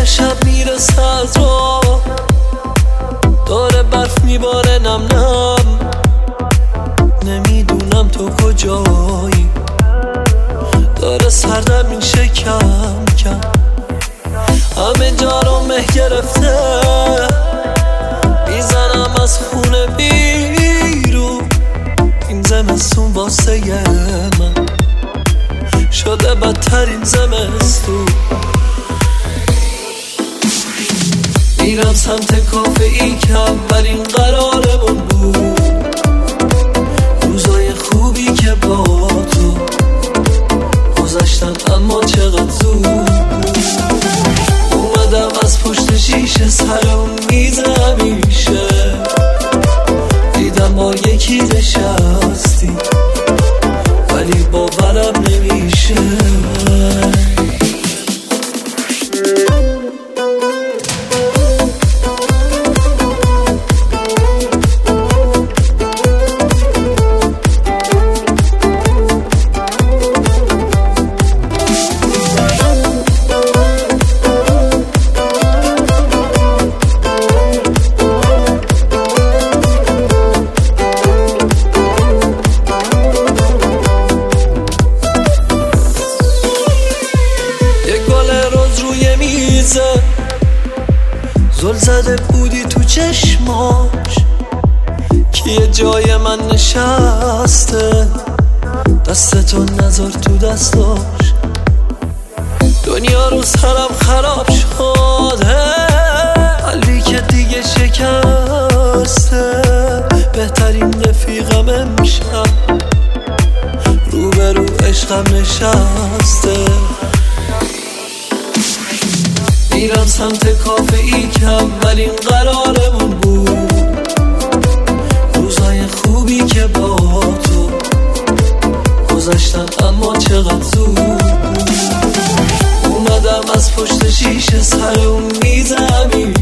شب میرسه از راه، داره برف میباره نم نم، نمیدونم تو کجایی، داره سردم میشه کم کم، همه جا رو مه گرفته، میزنم از خونه بیرون، این زمستون واسه من شده بدترین زمستون. میرم سمت کافه ای که اولین قرارمون بود، روزای خوبی که با تو گذشتن اما چقدر زود بود. اومدم از پشت شیشه سرم میز همیشه، دیدم با یکی نشستی ولی باورم نمیشه. زل زده بودی تو چشماش که یه جای من نشسته، دستتو نذار تو دستاش، دنیا رو سرم خراب شده، قلبی که دیگه شکسته، بهترین رفیقم امشب روبرو عشقم نشسته. میرم سمت کافه ای که اولین قرارمون بود، روزای خوبی که با تو گذشتن اما چقدر زود بود. اومدم از پشت شیشه سرم میز همیشه،